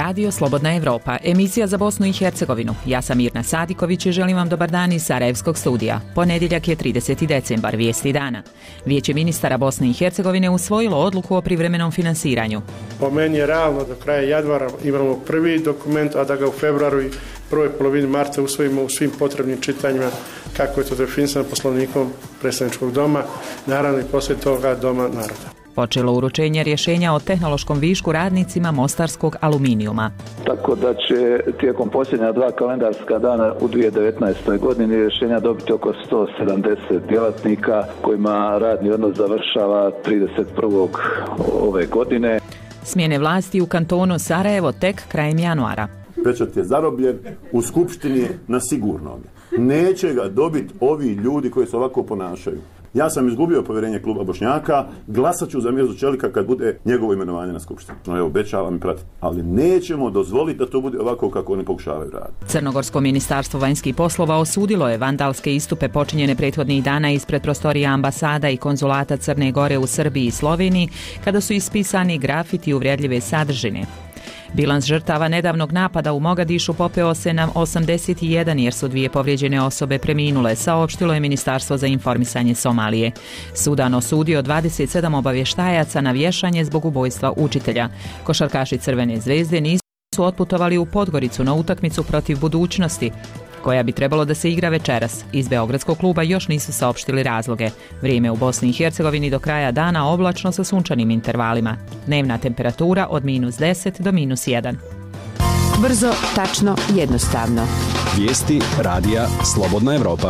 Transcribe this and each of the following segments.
Radio Slobodna Evropa, emisija za Bosnu i Hercegovinu. Ja sam Mirna Sadiković i želim vam dobar dan iz Sarajevskog studija. Ponedjeljak je 30. decembar, vijesti dana. Vijeće ministara Bosne i Hercegovine usvojilo odluku o privremenom finansiranju. Po meni je realno do kraja januara imamo prvi dokument, a da ga u februaru i prvoj polovini marta usvojimo u svim potrebnim čitanjima kako je to definisano Poslovnikom Predstavničkog doma, naravno i poslije toga Doma naroda. Počelo uručenje rješenja o tehnološkom višku radnicima mostarskog aluminijuma. Tako da će tijekom posljednja 2 kalendarska dana u 2019. godini rješenja dobiti oko 170 djelatnika kojima radni odnos završava 31. ove godine. Smjene vlasti u kantonu Sarajevo tek krajem januara. Pečat je zarobljen, u skupštini na sigurnom. Neće ga dobiti ovi ljudi koji se ovako ponašaju. Ja sam izgubio povjerenje kluba Bošnjaka, glasat ću za Mirzu Čelika kad bude njegovo imenovanje na skupštini. Evo, obećavam i pratim. Ali nećemo dozvoliti da to bude ovako kako oni pokušavaju raditi. Crnogorsko ministarstvo vanjskih poslova osudilo je vandalske istupe počinjene prethodnih dana ispred prostorija ambasada i konzulata Crne Gore u Srbiji i Sloveniji, kada su ispisani grafiti uvredljive sadržine. Bilans žrtava nedavnog napada u Mogadišu popeo se na 81 jer su 2 povrijeđene osobe preminule, saopštilo je Ministarstvo za informisanje Somalije. Sudan osudio 27 obavještajaca na vješanje zbog ubojstva učitelja. Košarkaši Crvene zvezde nisu otputovali u Podgoricu na utakmicu protiv Budućnosti, koja bi trebalo da se igra večeras. Iz beogradskog kluba još nisu saopštili razloge. Vrijeme u Bosni i Hercegovini do kraja dana oblačno sa sunčanim intervalima. Dnevna temperatura od -10 do -1. Brzo, tačno, jednostavno. Vijesti radija Slobodna Evropa.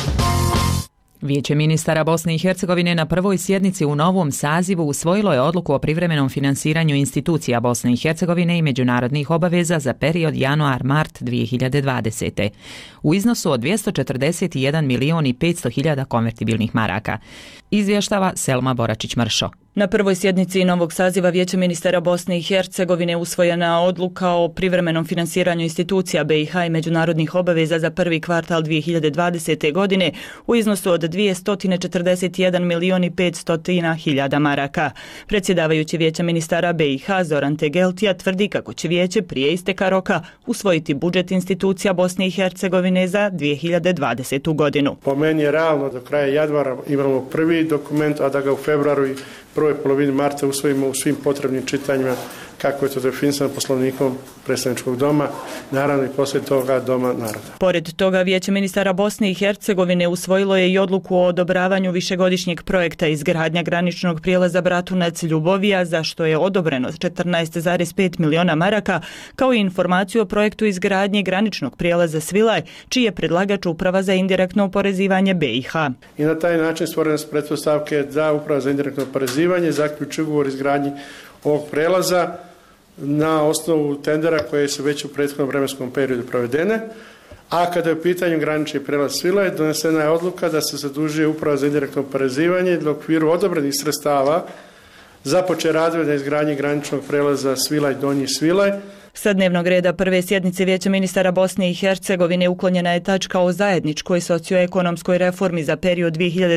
Vijeće ministara Bosne i Hercegovine na prvoj sjednici u novom sazivu usvojilo je odluku o privremenom finansiranju institucija Bosne i Hercegovine i međunarodnih obaveza za period januar-mart 2020. u iznosu od 241 milion i 500 hiljada konvertibilnih maraka. Izvještava Selma Boračić-Mršo. Na prvoj sjednici novog saziva Vijeća ministara Bosne i Hercegovine usvojena odluka o privremenom finansiranju institucija BiH i međunarodnih obaveza za prvi kvartal 2020. godine u iznosu od 241 milion i 500 hiljada maraka. Predsjedavajući Vijeća ministara BiH Zoran Tegeltija tvrdi kako će vijeće prije isteka roka usvojiti budžet institucija Bosne i Hercegovine za 2020. godinu. Po meni je realno do kraja januara imamo prvi dokument, a da ga u februaru i prvoj polovini marta usvojimo u svim potrebnim čitanjima kako je to definisano Poslovnikom Predstavničkog doma, naravno i poslije toga Doma naroda. Pored toga, Vijeće ministara Bosne i Hercegovine usvojilo je i odluku o odobravanju višegodišnjeg projekta izgradnja graničnog prijelaza Bratunac-Ljubovija, za što je odobreno 14,5 miliona maraka, kao i informaciju o projektu izgradnje graničnog prijelaza Svilaj, čiji je predlagač Uprava za indirektno oporezivanje BiH. I na taj način stvorene su pretpostavke da Uprava za indirektno oporezivanje zaključi ugovor izgradnji ovog prelaza na osnovu tendera koje su već u prethodnom vremenskom periodu provedene, a kada je u pitanju granični prijelaz Svilaj, donesena je odluka da se zadužuje Uprava za indirektno oporezivanje da u okviru odobrenih sredstava započne radove na izgradnji graničnog prijelaza Svilaj-Donji Svilaj. Sa dnevnog reda prve sjednice Vijeća ministara Bosne i Hercegovine uklonjena je tačka o zajedničkoj socioekonomskoj reformi za period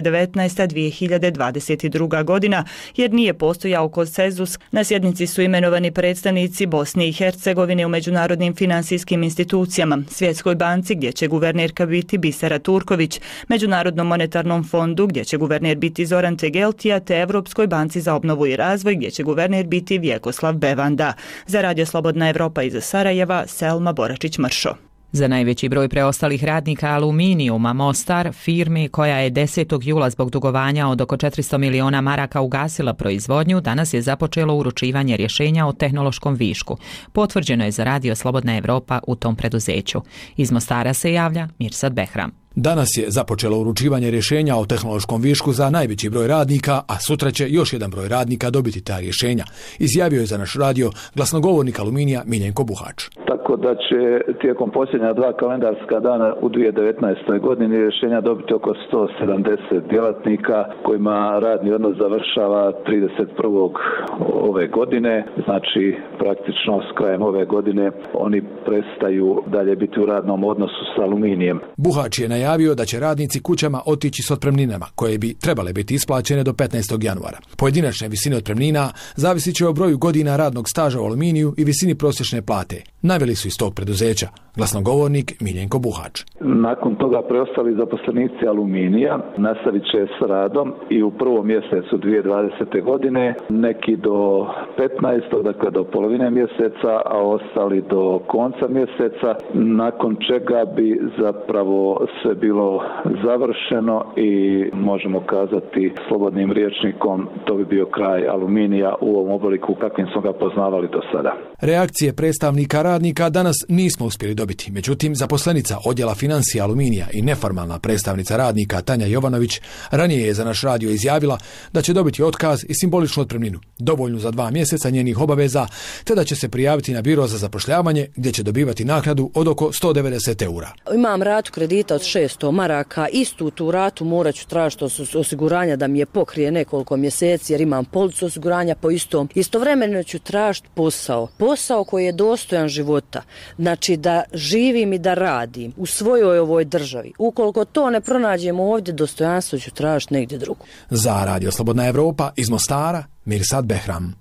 2019-2022. godina, jer nije postojao konsenzus. Na sjednici su imenovani predstavnici Bosne i Hercegovine u međunarodnim finansijskim institucijama, Svjetskoj banci gdje će guvernerka biti Bisera Turković, Međunarodnom monetarnom fondu gdje će guverner biti Zoran Tegeltija, te Evropskoj banci za obnovu i razvoj gdje će guverner biti Vjekoslav Bevanda. Za Radio Slobodna Evropa iz Sarajeva, Selma Boračić-Mršo. Za najveći broj preostalih radnika aluminijuma Mostar, firmi koja je 10. jula zbog dugovanja od oko 400 miliona maraka ugasila proizvodnju, danas je započelo uručivanje rješenja o tehnološkom višku. Potvrđeno je za Radio Slobodna Evropa u tom preduzeću. Iz Mostara se javlja Mirsad Behram. Danas je započelo uručivanje rješenja o tehnološkom višku za najveći broj radnika, a sutra će još jedan broj radnika dobiti ta rješenja, izjavio je za naš radio glasnogovornik Aluminija Miljenko Buhač. Tako da će tijekom posljednja 2 kalendarska dana u 2019. godini rješenja dobiti oko 170 djelatnika kojima radni odnos završava 31. ove godine, znači praktično s krajem ove godine oni prestaju dalje biti u radnom odnosu s Aluminijem. Buhač je najavio najavio da će radnici kućama otići s otpremninama, koje bi trebale biti isplaćene do 15. januara. Pojedinačne visine otpremnina zavisit će o broju godina radnog staža u Aluminiju i visini prosječne plate. Naveli su iz tog preduzeća. Glasnogovornik Miljenko Buhač. Nakon toga preostali zaposlenici Aluminija nastavit će s radom i u prvom mjesecu 2020. godine, neki do 15. dakle do polovine mjeseca, a ostali do konca mjeseca, nakon čega bi zapravo sve bilo završeno i možemo kazati slobodnim rječnikom to bi bio kraj Aluminija u ovom obliku kakvim smo ga poznavali do sada. Reakcije predstavnika radnika danas nismo uspjeli dobiti. Međutim, zaposlenica odjela financija Aluminija i neformalna predstavnica radnika Tanja Jovanović ranije je za naš radio izjavila da će dobiti otkaz i simboličnu otpremninu, dovoljnu za 2 mjeseca njenih obaveza, te da će se prijaviti na biro za zapošljavanje gdje će dobivati naknadu od oko 190 eura. Imam ratu kredita od 600 maraka, istu tu ratu morat ću tražiti osiguranja da mi je pokrije nekoliko mjeseci jer imam policu osiguranja po istom. Istovremeno ću tražiti posao koji je dostojan života, znači da živim i da radim u svojoj ovoj državi. Ukoliko to ne pronađemo ovdje, dostojanstvo ću tražiti negdje drugo. Za Radio Slobodna Evropa iz Mostara, Mirsad Behram.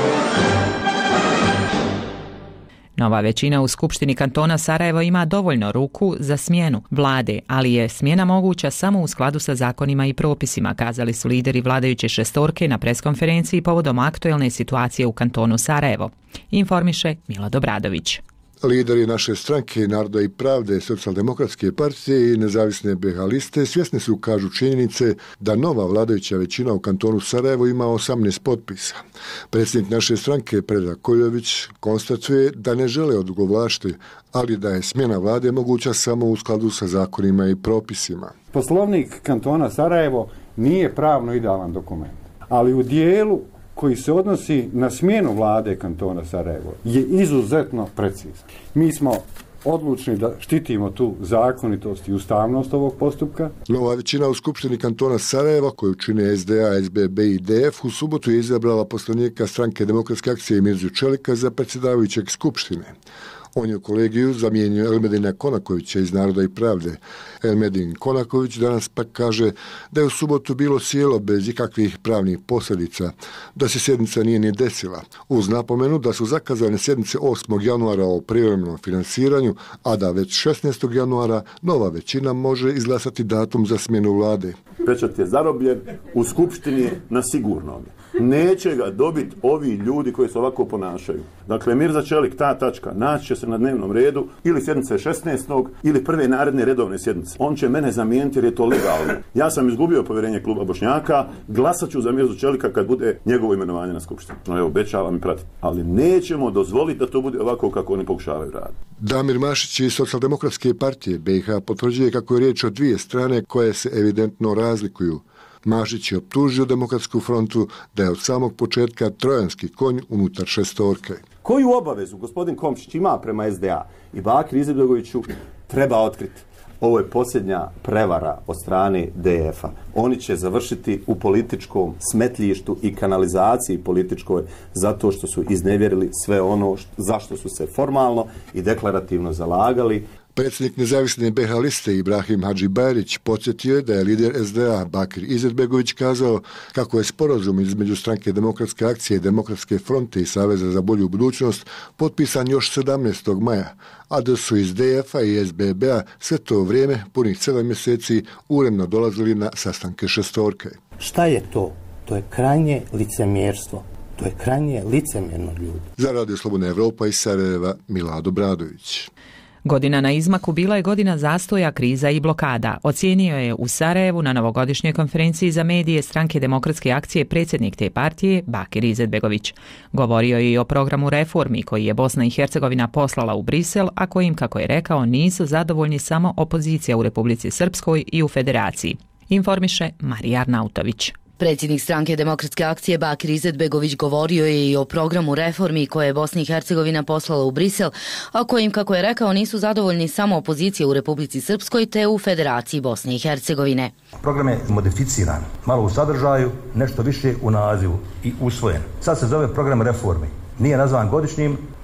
Nova većina u Skupštini kantona Sarajevo ima dovoljno ruku za smjenu vlade, ali je smjena moguća samo u skladu sa zakonima i propisima, kazali su lideri vladajuće šestorke na preskonferenciji povodom aktuelne situacije u kantonu Sarajevo. Informiše Milad Obradović. Lideri naše stranke Naroda i pravde, Socijaldemokratske partije i nezavisne BiH liste svjesni su, kažu, činjenice da nova vladajuća većina u kantonu Sarajevo ima 18 potpisa. Predsjednik naše stranke Predrag Koljović konstatuje da ne žele odugovlačiti, ali da je smjena vlade moguća samo u skladu sa zakonima i propisima. Poslovnik kantona Sarajevo nije pravno idealan dokument, ali u dijelu koji se odnosi na smjenu vlade kantona Sarajevo je izuzetno precizan. Mi smo odlučni da štitimo tu zakonitost i ustavnost ovog postupka. Nova većina u Skupštini kantona Sarajeva, koju čine SDA, SBB i DF, u subotu je izabrala poslanika stranke Demokratske akcije Mirzu Čelika za predsjedavajućeg Skupštine. On je u kolegiju zamijenio Elmedina Konakovića iz Naroda i pravde. Elmedin Konaković danas pak kaže da je u subotu bilo sjelo bez ikakvih pravnih posljedica, da se sjednica nije ni desila, uz napomenu da su zakazane sjednice 8. januara o privremenom finansiranju, a da već 16. januara nova većina može izglasati datum za smjenu vlade. Pečat je zarobljen, u Skupštini na sigurnom. Neće ga dobiti ovi ljudi koji se ovako ponašaju. Dakle, Mirza Čelik, ta tačka, naći će se na dnevnom redu ili sjednice 16. ili prve naredne redovne sjednice. On će mene zamijeniti jer je to legalno. Ja sam izgubio povjerenje kluba Bošnjaka, glasat ću za Mirzu Čelika kad bude njegovo imenovanje na Skupštini. No, evo, obećavam i pratiti. Ali nećemo dozvoliti da to bude ovako kako oni pokušavaju raditi. Damir Mašić iz Socijaldemokratske partije BiH potvrđuje kako je riječ o dvije strane koje se evidentno razlikuju. Mašić je optužio Demokratsku frontu da je od samog početka trojanski konj unutar šestorke. Koju obavezu gospodin Komšić ima prema SDA i Bakir Izetbegoviću treba otkriti? Ovo je posljednja prevara od strane DF-a. Oni će završiti u političkom smetljištu i kanalizaciji političkoj zato što su iznevjerili sve ono zašto su se formalno i deklarativno zalagali. Predsjednik nezavisne BiH liste Ibrahim Hadžibajrić podsjetio je da je lider SDA Bakir Izetbegović kazao kako je sporazum između stranke Demokratske akcije, Demokratske fronte i Saveza za bolju budućnost potpisan još 17. maja, a da su iz DF-a i SBB-a sve to vrijeme, punih 7 mjeseci, uredno dolazili na sastanke šestorke. Šta je to? To je krajnje licemjerstvo. To je krajnje licemjerno, ljudi. Za Radio Slobodna Evropa iz Sarajeva, Milad Obradović. Godina na izmaku bila je godina zastoja, kriza i blokada. Ocijenio je u Sarajevu na novogodišnjoj konferenciji za medije stranke Demokratske akcije predsjednik te partije Bakir Izetbegović. Govorio je i o programu reformi koji je Bosna i Hercegovina poslala u Brisel, a kojim, kako je rekao, nisu zadovoljni samo opozicija u Republici Srpskoj i u Federaciji. Informiše Marija Arnautović. Predsjednik stranke Demokratske akcije Bakir Izetbegović govorio je i o programu reformi koje je Bosna i Hercegovina poslala u Brisel, a kojim, kako je rekao, nisu zadovoljni samo opozicija u Republici Srpskoj te u Federaciji Bosne i Hercegovine. Program je modificiran, malo u sadržaju, nešto više u nazivu i usvojen. Sad se zove program reformi. Nije nazvan godišnjim,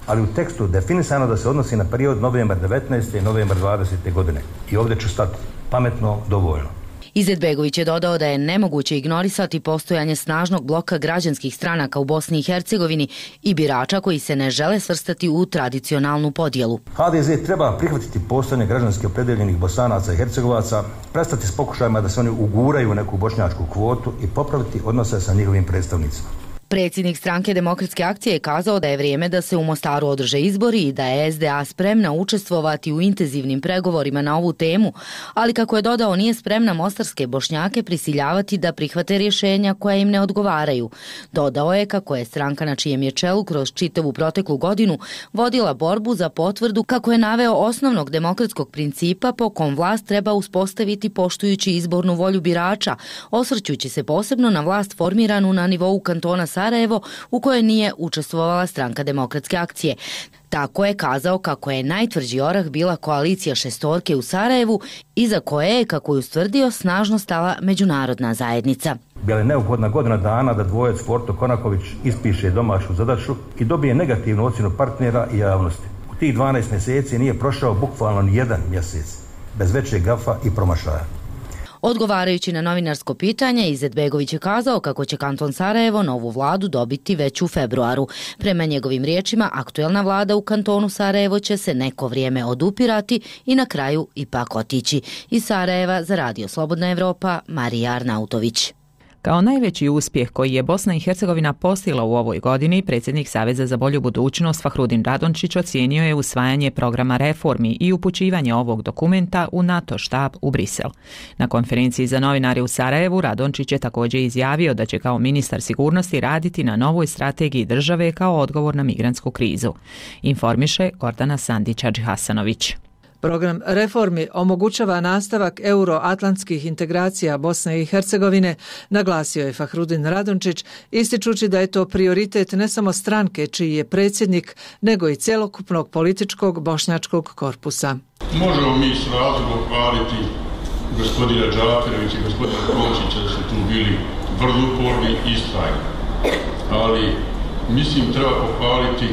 ali u tekstu definisano da se odnosi na period novembar 19. i novembar 20. godine. I ovdje ću stati. Pametno, dovoljno. Izetbegović je dodao da je nemoguće ignorisati postojanje snažnog bloka građanskih stranaka u Bosni i Hercegovini i birača koji se ne žele svrstati u tradicionalnu podjelu. HDZ treba prihvatiti postojanje građanski opredeljenih Bosanaca i Hercegovaca, prestati s pokušajima da se oni uguraju u neku bošnjačku kvotu i popraviti odnose sa njihovim predstavnicima. Predsjednik stranke Demokratske akcije je kazao da je vrijeme da se u Mostaru održe izbori i da je SDA spremna učestvovati u intenzivnim pregovorima na ovu temu, ali kako je dodao nije spremna mostarske Bošnjake prisiljavati da prihvate rješenja koja im ne odgovaraju. Dodao je kako je stranka na čijem je čelu kroz čitavu proteklu godinu vodila borbu za potvrdu kako je naveo osnovnog demokratskog principa po kom vlast treba uspostaviti poštujući izbornu volju birača, osvrćući se posebno na vlast formiranu na nivou kantona Sarajevo u kojoj nije učestvovala stranka Demokratske akcije. Tako je kazao kako je najtvrđi orah bila koalicija šestorke u Sarajevu, iza koje je, kako je ustvrdio, snažno stala međunarodna zajednica. Bila je neophodna godina dana da dvojac Forto Konaković ispiše domaću zadaću i dobije negativnu ocjenu partnera i javnosti. U tih 12 mjeseci nije prošao bukvalno ni jedan mjesec, bez većeg gafa i promašaja. Odgovarajući na novinarsko pitanje, Izetbegović je kazao kako će kanton Sarajevo novu vladu dobiti već u februaru. Prema njegovim riječima, aktuelna vlada u kantonu Sarajevo će se neko vrijeme odupirati i na kraju ipak otići. Iz Sarajeva za Radio Slobodna Evropa, Marija Arnautović. Kao najveći uspjeh koji je Bosna i Hercegovina postigla u ovoj godini, predsjednik Saveza za bolju budućnost Fahrudin Radončić ocijenio je usvajanje programa reformi i upućivanje ovog dokumenta u NATO štab u Brisel. Na konferenciji za novinare u Sarajevu Radončić je također izjavio da će kao ministar sigurnosti raditi na novoj strategiji države kao odgovor na migrantsku krizu. Informiše Gordana Sandić-Hadžihasanović. Program reformi omogućava nastavak euroatlantskih integracija Bosne i Hercegovine, naglasio je Fahrudin Radončić, ističući da je to prioritet ne samo stranke čiji je predsjednik, nego i cjelokupnog političkog bošnjačkog korpusa. Možemo mi s razlogom hvaliti gospodina Džaferovića i gospodina Kočića da su tu bili vrlo uporni i istrajni. Ali mislim treba pohvaliti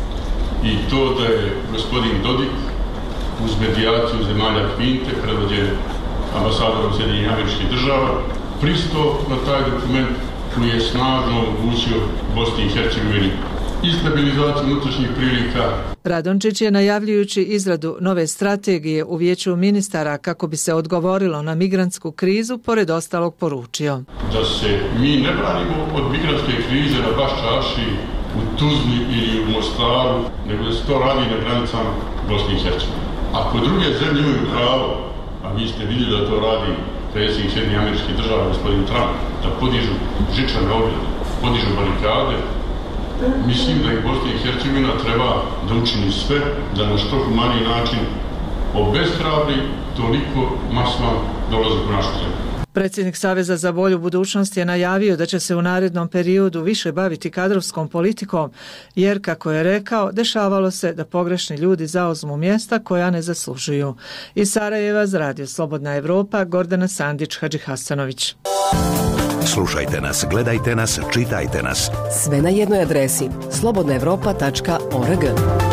i to da je gospodin Dodik uz medijaciju zemalja Kvinte, predvođen ambasadorom Sjedinjenih Američkih Država, pristao na taj dokument koji je snažno omogućio Bosni i Hercegovini i stabilizaciju unutrašnjih prilika. Radončić je, najavljujući izradu nove strategije u Vijeću ministara kako bi se odgovorilo na migrantsku krizu, pored ostalog poručio: da se mi ne branimo od migrantske krize na Baščaši, u Tuzli ili u Mostaru, nego da se to radi na granicama Bosne i Hercegovine. Ako druge zemlje imaju pravo, a vi ste vidjeli da to radi predsjednik Sjedinjenih Američkih Država, gospodin Trump, da podižu žičane ograde, podižu barikade, mislim da i Bosna i Hercegovina treba da učini sve da na što humaniji način obeshrabri toliko maslan dolazak u našu zemlju. Predsjednik Saveza za bolju budućnost je najavio da će se u narednom periodu više baviti kadrovskom politikom, jer, kako je rekao, dešavalo se da pogrešni ljudi zauzmu mjesta koja ne zaslužuju. Iz Sarajeva za Radio Slobodna Evropa, Gordana Sandić-Hadžihasanović. Slušajte nas, gledajte nas, čitajte nas. Sve na jednoj adresi slobodnaevropa.org.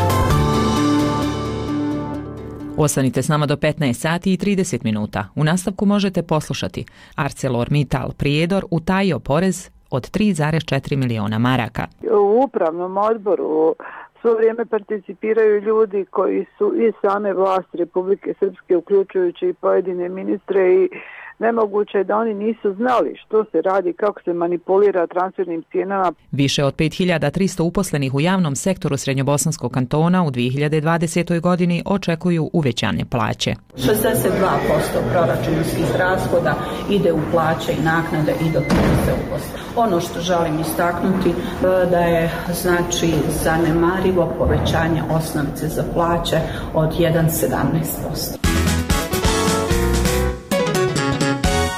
Ostanite s nama do 15 sati i 30 minuta. U nastavku možete poslušati: ArcelorMittal Prijedor utajio porez od 3,4 miliona maraka. U upravnom odboru svo vrijeme participiraju ljudi koji su iz same vlasti Republike Srpske, uključujući i pojedine ministre, i nemoguće je da oni nisu znali što se radi, kako se manipulira transfernim cijenama. Više od 5300 uposlenih u javnom sektoru Srednjobosanskog kantona u 2020. godini očekuju uvećane plaće. 62% proračunskih rashoda ide u plaće i naknade i doprinose uposlenih. Ono što želim istaknuti da je znači zanemarivo povećanje osnovice za plaće od 1,17%.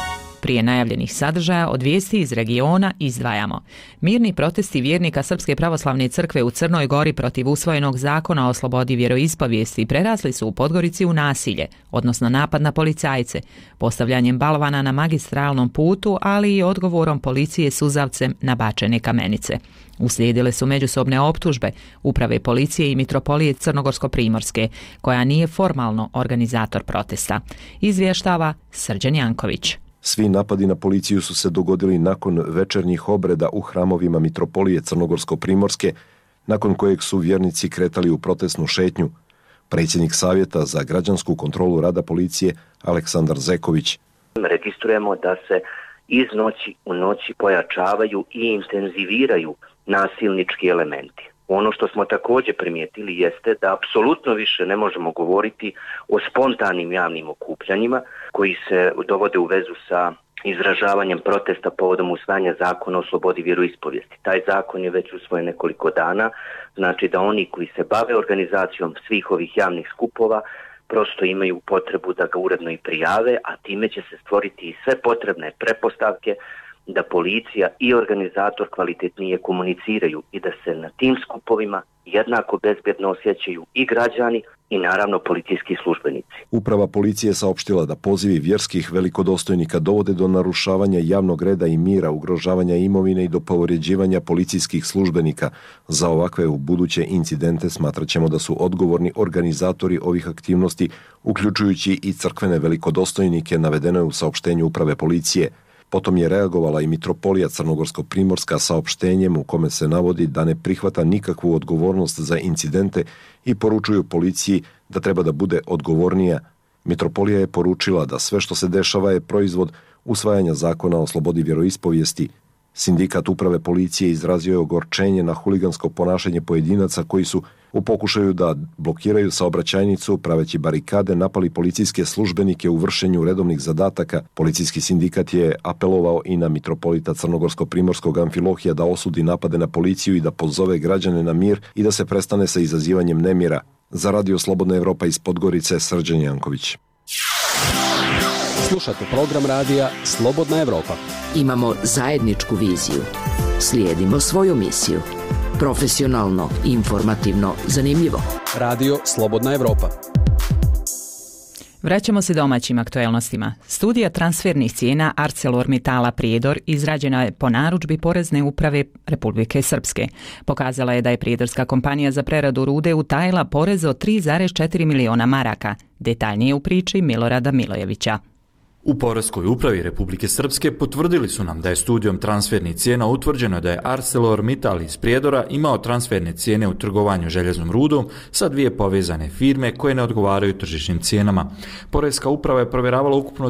Prije najavljenih sadržaja od vijesti iz regiona izdvajamo. Mirni protesti vjernika Srpske pravoslavne crkve u Crnoj Gori protiv usvojenog zakona o slobodi vjeroispovijesti prerasli su u Podgorici u nasilje, odnosno napad na policajce, postavljanjem balvana na magistralnom putu, ali i odgovorom policije suzavcem na bačene kamenice. Uslijedile su međusobne optužbe Uprave policije i Mitropolije Crnogorsko-Primorske, koja nije formalno organizator protesta. Izvještava Srđan Janković. Svi napadi na policiju su se dogodili nakon večernjih obreda u hramovima Mitropolije Crnogorsko-Primorske, nakon kojeg su vjernici kretali u protestnu šetnju. Predsjednik Savjeta za građansku kontrolu rada policije Aleksandar Zeković. Registrujemo da se iz noći u noći pojačavaju i intenziviraju nasilnički elementi. Ono što smo također primijetili jeste da apsolutno više ne možemo govoriti o spontanim javnim okupljanjima koji se dovode u vezu sa izražavanjem protesta povodom usvajanja zakona o slobodi vjeroispovijesti. Taj zakon je već usvojen nekoliko dana, znači da oni koji se bave organizacijom svih ovih javnih skupova prosto imaju potrebu da ga uredno i prijave, a time će se stvoriti i sve potrebne pretpostavke da policija i organizator kvalitetnije komuniciraju i da se na tim skupovima jednako bezbjedno osjećaju i građani i naravno policijski službenici. Uprava policije saopštila da pozivi vjerskih velikodostojnika dovode do narušavanja javnog reda i mira, ugrožavanja imovine i do povređivanja policijskih službenika. Za ovakve buduće incidente smatraćemo da su odgovorni organizatori ovih aktivnosti, uključujući i crkvene velikodostojnike, navedeno je u saopštenju Uprave policije. Potom je reagovala i Mitropolija Crnogorsko-Primorska saopštenjem u kome se navodi da ne prihvata nikakvu odgovornost za incidente i poručuju policiji da treba da bude odgovornija. Mitropolija je poručila da sve što se dešava je proizvod usvajanja zakona o slobodi vjeroispovijesti. Sindikat Uprave policije izrazio je ogorčenje na huligansko ponašanje pojedinaca koji su u pokušaju da blokiraju saobraćajnicu praveći barikade napali policijske službenike u vršenju redovnih zadataka. Policijski sindikat je apelovao i na mitropolita Crnogorsko-Primorskog Amfilohija da osudi napade na policiju i da pozove građane na mir i da se prestane sa izazivanjem nemira. Za Radio Slobodna Evropa iz Podgorice, Srđan Janković. Slušate program radija Slobodna Evropa. Imamo zajedničku viziju. Slijedimo svoju misiju. Profesionalno, informativno, zanimljivo. Radio Slobodna Evropa. Vraćamo se domaćim aktuelnostima. Studija transfernih cijena ArcelorMittala Prijedor izrađena je po narudžbi Porezne uprave Republike Srpske. Pokazala je da je prijedorska kompanija za preradu rude utajila porez od 3,4 miliona maraka. Detaljnije u priči Milorada Milojevića. U Poreskoj upravi Republike Srpske potvrdili su nam da je studijom transfernih cijena utvrđeno da je ArcelorMittal iz Prijedora imao transferne cijene u trgovanju željeznom rudom sa dvije povezane firme koje ne odgovaraju tržišnim cijenama. Poreska uprava je provjeravala ukupno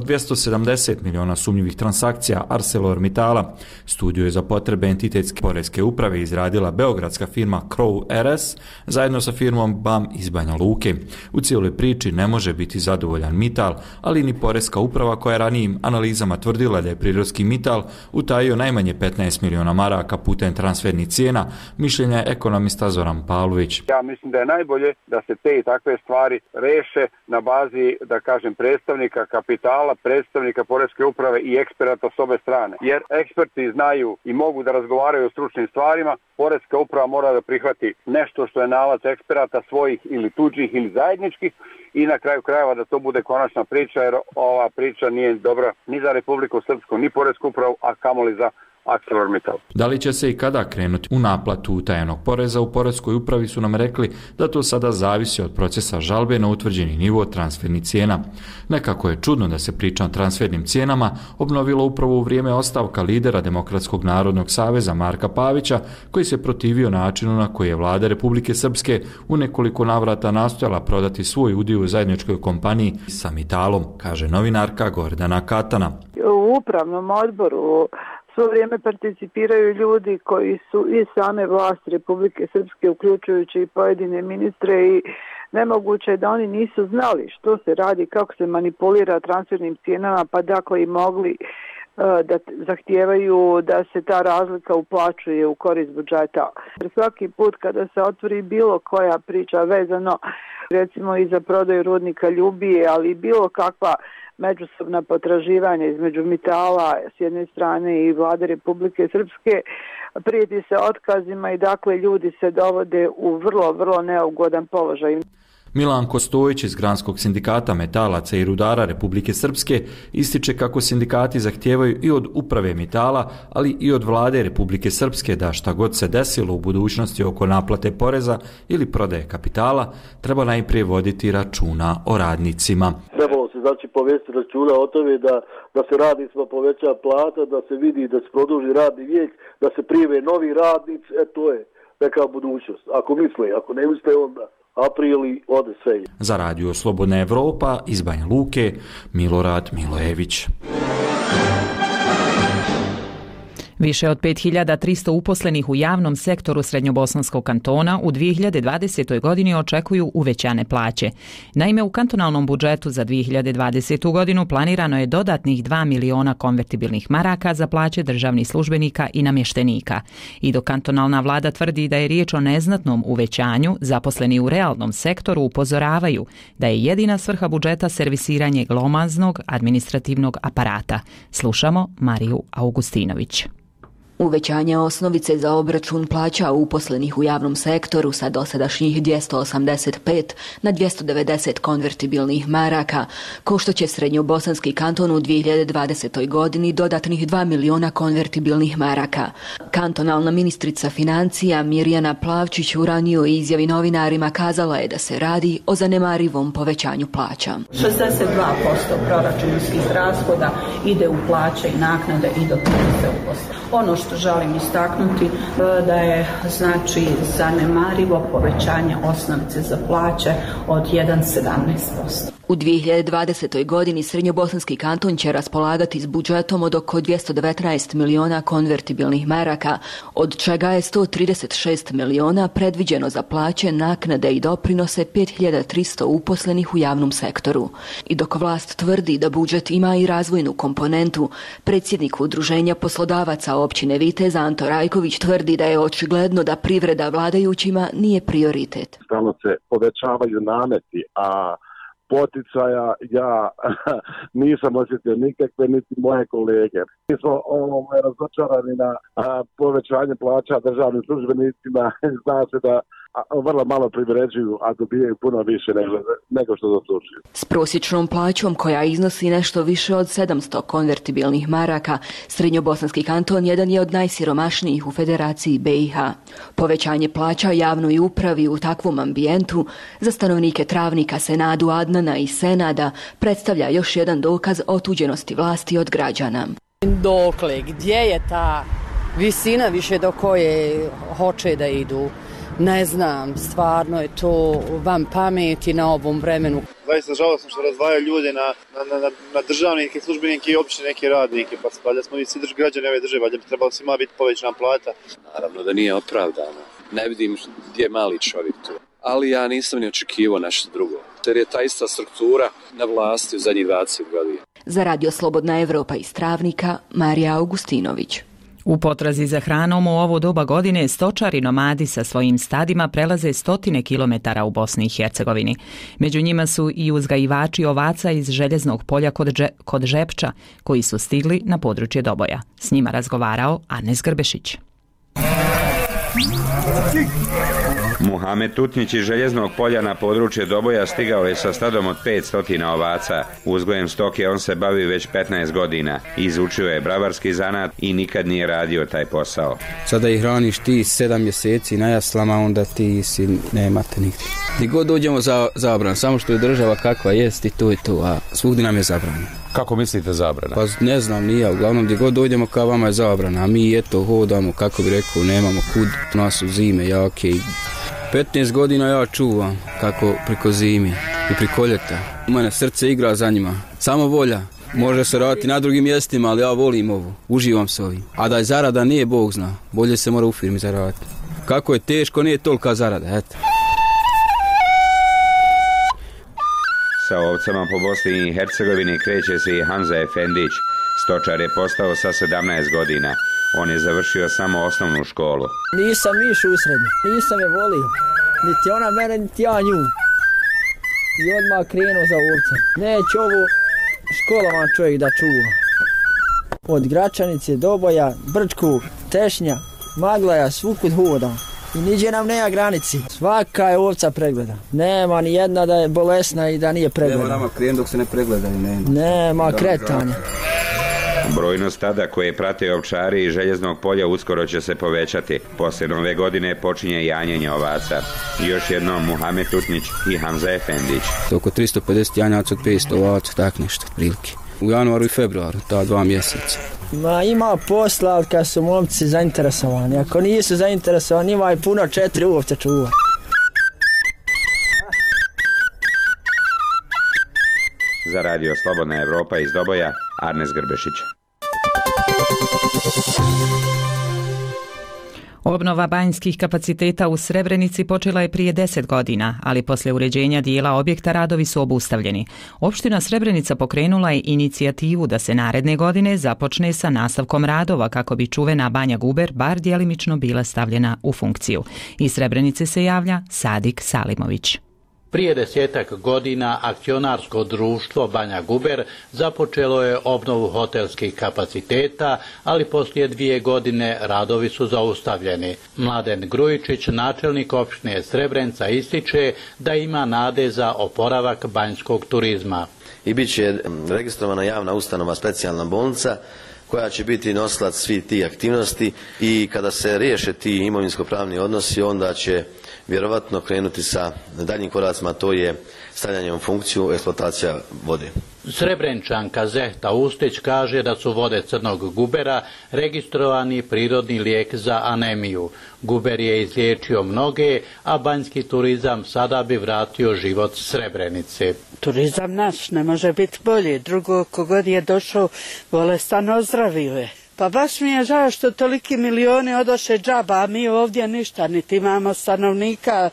270 miliona sumnjivih transakcija ArcelorMittala. Studiju je za potrebe entitetske poreske uprave izradila beogradska firma Crow RS zajedno sa firmom BAM iz Banja Luke. U cijeloj priči ne može biti zadovoljan Mittal, ali ni poreska uprava koja je ranijim analizama tvrdila da je prirodski Mittal utajio najmanje 15 miliona maraka putem transfernih cijena, mišljenja je ekonomista Zoran Pavlović. Ja mislim da je najbolje da se te i takve stvari reše na bazi, da kažem, predstavnika kapitala, predstavnika poreske uprave i eksperata s obe strane. Jer eksperti znaju i mogu da razgovaraju o stručnim stvarima, poreska uprava mora da prihvati nešto što je nalaz eksperata svojih ili tuđih ili zajedničkih i na kraju krajeva da to bude konačna priča, jer ova priča nije dobra ni za Republiku Srpsku, ni poresku upravu, a kamoli za ArcelorMittal. Da li će se i kada krenuti u naplatu utajenog poreza u poreskoj upravi su nam rekli da to sada zavisi od procesa žalbe na utvrđeni nivo transfernih cijena. Nekako je čudno da se priča o transfernim cijenama obnovilo upravo u vrijeme ostavka lidera Demokratskog narodnog saveza Marka Pavića, koji se protivio načinu na koji je vlada Republike Srpske u nekoliko navrata nastojala prodati svoj udio u zajedničkoj kompaniji sa Mittalom, kaže novinarka Gordana Katana. U upravnom odboru svo vrijeme participiraju ljudi koji su iz same vlasti Republike Srpske, uključujući i pojedine ministre, i nemoguće je da oni nisu znali što se radi, kako se manipulira transfernim cijenama, pa dakle i mogli da zahtijevaju da se ta razlika uplaćuje u korist budžeta. Svaki put kada se otvori bilo koja priča vezano recimo i za prodaju rudnika Ljubije, ali i bilo kakva međusobna potraživanja između Mitala s jedne strane i vlade Republike Srpske, prijeti se otkazima i dakle ljudi se dovode u vrlo, vrlo neugodan položaj. Milan Kostojić iz Granskog sindikata metalaca i rudara Republike Srpske ističe kako sindikati zahtijevaju i od uprave Mitala, ali i od vlade Republike Srpske da šta god se desilo u budućnosti oko naplate poreza ili prodaje kapitala, treba najprije voditi računa o radnicima. Trebalo se znači povesti računa o tome da se radnicima poveća plata, da se vidi da se produži radni vijek, da se prime novi radnici, to je neka budućnost. Ako misle, ako ne misle, onda aprili ode sve. Za radio Slobodna Evropa iz Banja Luke, Milorad Milojević. Više od 5300 uposlenih u javnom sektoru Srednjobosanskog kantona u 2020. godini očekuju uvećane plaće. Naime, u kantonalnom budžetu za 2020. godinu planirano je dodatnih 2 miliona konvertibilnih maraka za plaće državnih službenika i namještenika. I dok kantonalna vlada tvrdi da je riječ o neznatnom uvećanju, zaposleni u realnom sektoru upozoravaju da je jedina svrha budžeta servisiranje glomaznog administrativnog aparata. Slušamo Mariju Augustinović. Uvećanje osnovice za obračun plaća uposlenih u javnom sektoru sa dosadašnjih 285 na 290 konvertibilnih maraka, ko što će Srednjobosanski kanton u 2020. godini dodatnih 2 miliona konvertibilnih maraka. Kantonalna ministrica financija Mirjana Plavčić u ranijoj izjavi novinarima kazala je da se radi o zanemarivom povećanju plaća. 62% proračunskih rashoda ide u plaće i naknade i doprinose uposlenih. Ono što želim istaknuti da je znači zanemarivo povećanje osnovice za plaće od 1,17%. U 2020. godini Srednjobosanski kanton će raspolagati s budžetom od oko 219 miliona konvertibilnih maraka, od čega je 136 miliona predviđeno za plaće, naknade i doprinose 5300 uposlenih u javnom sektoru. I dok vlast tvrdi da budžet ima i razvojnu komponentu, predsjednik Udruženja poslodavaca općine Vitez Anto Rajković tvrdi da je očigledno da privreda vladajućima nije prioritet. Stalno se povećavaju nameti, a poticaja ja nisam osjetio nikakve, niti moje kolege. Mi smo razočarani na povećanje plaća državnim službenicima. Zna se da vrlo malo privređuju, a dobijaju puno više nego što zaslužuju. S prosječnom plaćom koja iznosi nešto više od 700 konvertibilnih maraka, Srednjobosanski kanton jedan je od najsiromašnijih u Federaciji BiH. Povećanje plaća javnoj upravi u takvom ambijentu za stanovnike Travnika, Senadu, Adnana i Senada predstavlja još jedan dokaz otuđenosti vlasti od građana. Dokle, gdje je ta visina više do koje hoće da idu? Ne znam, stvarno je to van pameti na ovom vremenu. Zaista žalosno što razdvajaju ljude na državnike, službenike i opće neke radnike. Pa valjda smo mi svi građani ove države, valjda bi trebalo svima biti povećana plata. Naravno da nije opravdano. Ne vidim gdje je mali čovjek tu. Ali ja nisam ni očekivao nešto drugo. Jer je ta ista struktura na vlasti u zadnjih 20 godina. Za Radio Slobodna Evropa iz Travnika, Marija Augustinović. U potrazi za hranom u ovo doba godine stočari nomadi sa svojim stadima prelaze stotine kilometara u Bosni i Hercegovini. Među njima su i uzgajivači ovaca iz Željeznog polja kod Žepča, koji su stigli na područje Doboja. S njima razgovarao Anes Grbešić. Muhamed Tutnić iz Željeznog polja na područje Doboja stigao je sa stadom od 500 ovaca. Uzgojem stoke on se bavi već 15 godina. Izučio je bravarski zanat i nikad nije radio taj posao. Sada ih hraniš ti 7 mjeseci na jaslama, onda ti si nemate nigdje. Gdje god dođemo zabran, samo što je država kakva jest i to je to, a svugdje nam je zabrana. Kako mislite zabrana? Pa ne znam, nije, uglavnom gdje god dođemo kao vama je zabrana, a mi eto hodamo, kako bi rekao, nemamo kud, nas su zime jake i 15 godina ja čuvam kako preko zime i preko ljeta. U mene srce igra za njima, samo volja. Može se raditi na drugim mjestima, ali ja volim ovo, uživam s ovim. A da je zarada nije, Bog zna, bolje se mora u firmi zaraditi. Kako je teško, nije tolika zarada, eto. Sa ovcama po Bosni i Hercegovini kreće se i Hanza Efendić. Stočar je postao sa 17 godina. On je završio samo osnovnu školu. Nisam išao u srednju, nisam je volio. Niti ona mene, niti ja nju. I odmah krenuo za ovce. Neće ovo, školovan čovjek da čuva. Od Gračanice, Doboja, Brčku, Tešnja, Maglaja, svukud hoda. I niđe nam nema granici. Svaka je ovca pregleda. Nema ni jedna da je bolesna i da nije pregleda. Nema nama krijem dok se ne pregledaju. Nema kretanja. Brojnost stada koje prate ovčari iz Željeznog polja uskoro će se povećati. Poslije nove godine počinje janjenje ovaca. Još jednom Muhamed Tutnić i Hamza Efendić. Oko 350 janjaca od 500 ovaca, tak nešto, prilike. U januaru i februaru, ta 2 mjeseca. Ima posla, ali kad su momci zainteresovani. Ako nisu zainteresovani, ima i puno 4 ovce čuva. Za radio Slobodna Evropa iz Doboja, Arnes Grbešić. Obnova banjskih kapaciteta u Srebrenici počela je prije 10 godina, ali poslije uređenja dijela objekta radovi su obustavljeni. Opština Srebrenica pokrenula je inicijativu da se naredne godine započne sa nastavkom radova kako bi čuvena Banja Guber bar djelimično bila stavljena u funkciju. Iz Srebrenice se javlja Sadik Salimović. Prije 10 godina akcionarsko društvo Banja Guber započelo je obnovu hotelskih kapaciteta, ali poslije 2 godine radovi su zaustavljeni. Mladen Grujičić, načelnik opštine Srebrenica, ističe da ima nade za oporavak banjskog turizma. I bit će registrovana javna ustanova specijalna bolnica koja će biti nosilac svih tih aktivnosti i kada se riješe ti imovinsko-pravni odnosi, onda će vjerovatno krenuti sa daljnjim koracima, to je stavljanje u funkciju eksploatacija vode. Srebrenčanka Zehta Ustić kaže da su vode Crnog Gubera registrovani prirodni lijek za anemiju. Guber je izliječio mnoge, a banjski turizam sada bi vratio život Srebrenice. Turizam naš ne može biti bolje. Drugo, kogod je došao bolestan, ozdravio je. Pa baš mi je žao što toliki milioni odoše džaba, a mi ovdje ništa, niti imamo stanovnika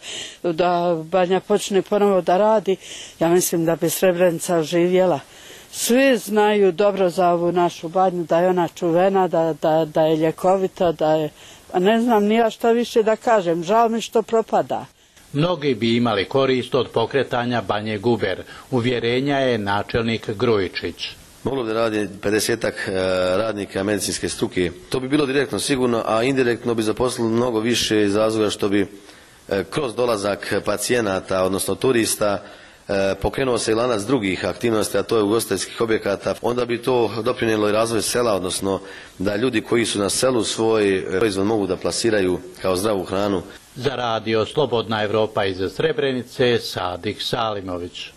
da Banja počne ponovo da radi. Ja mislim da bi Srebrenica oživjela. Svi znaju dobro za ovu našu Banju, da je ona čuvena, da je ljekovita, da je... A ne znam ni ja šta više da kažem, žao mi što propada. Mnogi bi imali korist od pokretanja Banje Guber, uvjerenja je načelnik Grujičić. Moglo bi radi 50-ak radnika medicinske struke. To bi bilo direktno sigurno, a indirektno bi zaposlilo mnogo više iz razloga što bi kroz dolazak pacijenata, odnosno turista, pokrenuo se i lanac drugih aktivnosti, a to je ugostiteljskih objekata. Onda bi to doprinijelo i razvoj sela, odnosno da ljudi koji su na selu svoj proizvod mogu da plasiraju kao zdravu hranu. Za radio Slobodna Evropa iz Srebrenice, Sadik Salimović.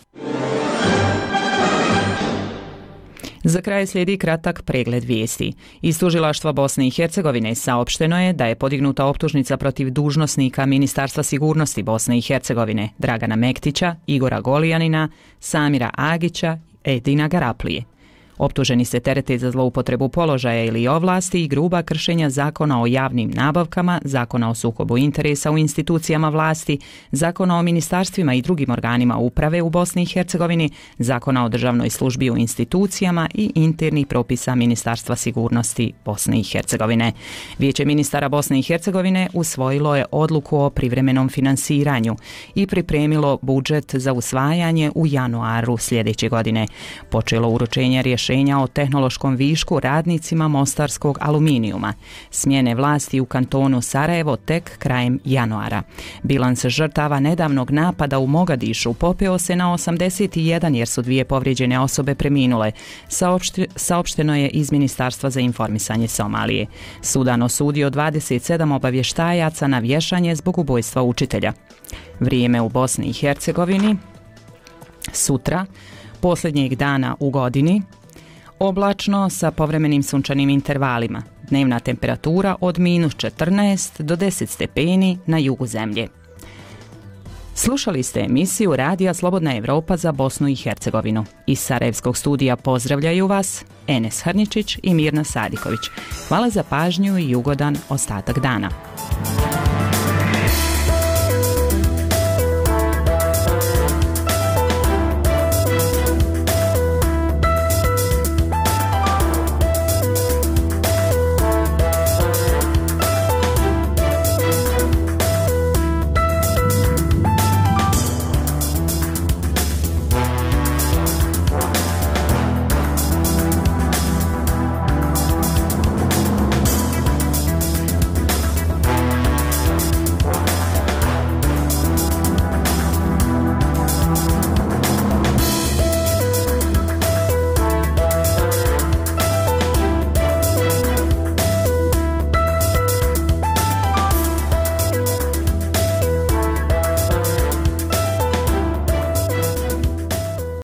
Za kraj slijedi kratak pregled vijesti. Iz tužilaštva Bosne i Hercegovine saopšteno je da je podignuta optužnica protiv dužnosnika Ministarstva sigurnosti Bosne i Hercegovine Dragana Mektića, Igora Golijanina, Samira Agića, Edina Garaplije. Optuženi se terete za zloupotrebu položaja ili ovlasti i gruba kršenja Zakona o javnim nabavkama, Zakona o sukobu interesa u institucijama vlasti, Zakona o ministarstvima i drugim organima uprave u Bosni i Hercegovini, Zakona o državnoj službi u institucijama i internih propisa Ministarstva sigurnosti Bosne i Hercegovine. Vijeće ministara Bosne i Hercegovine usvojilo je odluku o privremenom finansiranju i pripremilo budžet za usvajanje u januaru sljedeće godine. Počelo uručenje rješenja o tehnološkom višku radnicima mostarskog aluminijuma. Smjene vlasti u kantonu Sarajevo tek krajem januara. Bilans žrtava nedavnog napada u Mogadišu popeo se na 81 jer su 2 povrijeđene osobe preminule. Saopšteno je iz Ministarstva za informisanje Somalije. Sudan osudio 27 obavještajaca na vješanje zbog ubojstva učitelja. Vrijeme u Bosni i Hercegovini. Sutra, posljednjeg dana u godini, oblačno sa povremenim sunčanim intervalima. Dnevna temperatura od -14 do 10 stepeni na jugu zemlje. Slušali ste emisiju Radija Slobodna Evropa za Bosnu i Hercegovinu. Iz Sarajevskog studija pozdravljaju vas Enes Hrničić i Mirna Sadiković. Hvala za pažnju i ugodan ostatak dana.